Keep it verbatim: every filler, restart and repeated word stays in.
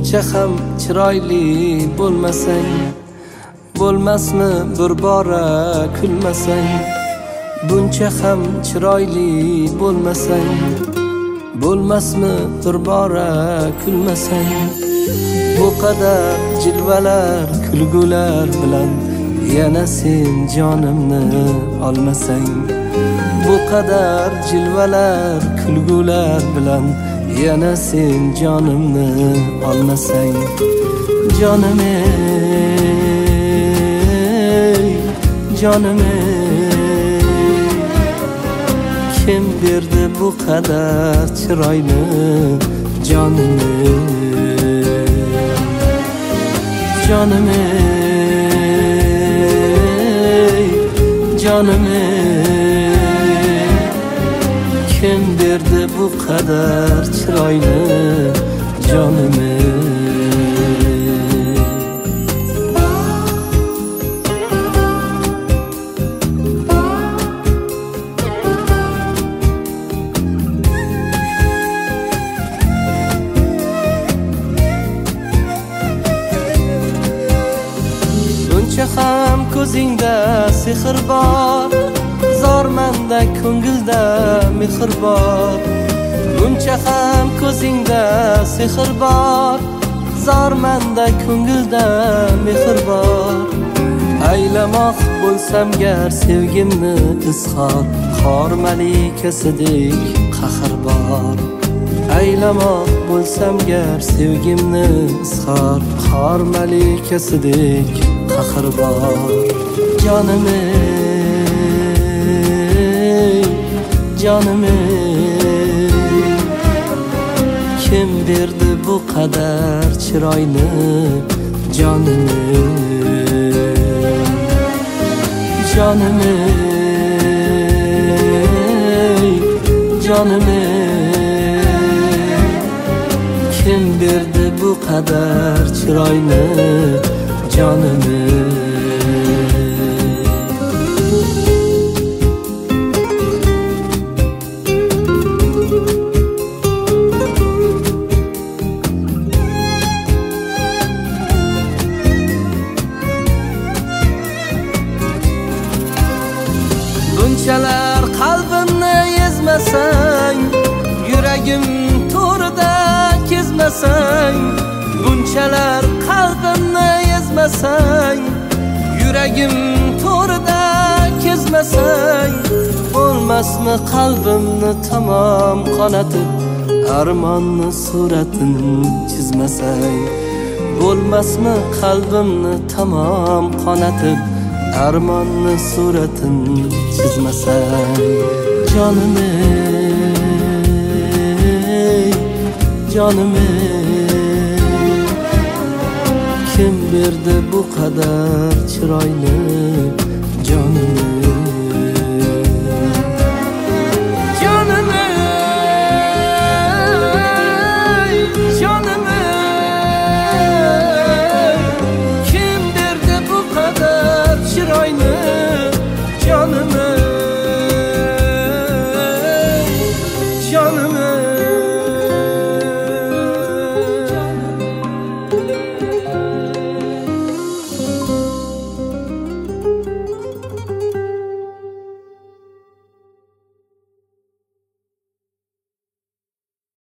buncha ham chiroyli bo'lmasang, bo'lmasmi bir bora kulmasang? Buncha ham chiroyli bo'lmasang, bo'lmasmi bir bora kulmasang? Bu qadar jilvalar, kulgular bilan yana sen jonimni olmasang, bu qadar jilvalar, kulgular bilan yana sen jonimni olmasang, jonim ey, jonim ey, kim berdi bu qadar chiroyni jonim ey, jonim ey, jonim ey, kim berdi bu qadar chiroyni jonim ey. Buncha ham ko'zingda sehr bor, zormanda ko'ngilda mehr bor. Buncha ham ko'zingda sehr bor, zormanda ko'ngilda mehr bor. Aylamoq bo'lsam gar sevgimni izhor, xor malikasidek qahr bor. Aylamoq bo'lsam gar sevgimni izhor, xor malikasidek qahr bor. Jonim ey, jonim ey, kim berdi bu qadar chiroyni jonim ey, jonim ey, jonim ey, kim berdi bu qadar chiroyni jonim ey. Bunchalar qalbimni ezmasang, yuragim to'rida kezmasang. Bunchalar qalbimni ezmasang, yuragim to'rida kezmasang. Bo'lmasmi qalbimni tamom qonatib, armonni suratini chizmasang. Bo'lmasmi qalbimni tamom qonatib, armonni suratini chizmasang. Jonim ey, jonim ey, kim berdi bu qadar chiroyli jonim ey.